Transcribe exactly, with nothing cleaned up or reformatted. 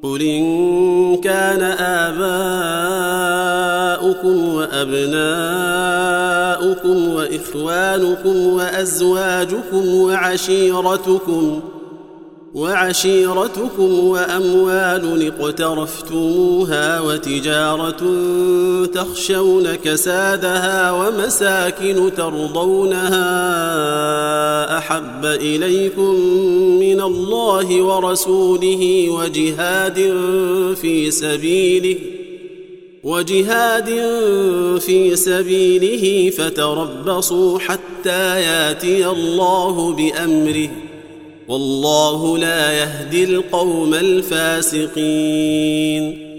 قل إن كان آباؤكم وأبناؤكم وإخوانكم وأزواجكم وعشيرتكم وعشيرتكم وأموال اقترفتموها وتجارة تخشون كسادها ومساكن ترضونها أحب إليكم من الله ورسوله وجهاد في سبيله وجهاد في سبيله فتربصوا حتى ياتي الله بأمره والله لا يهدي القوم الفاسقين.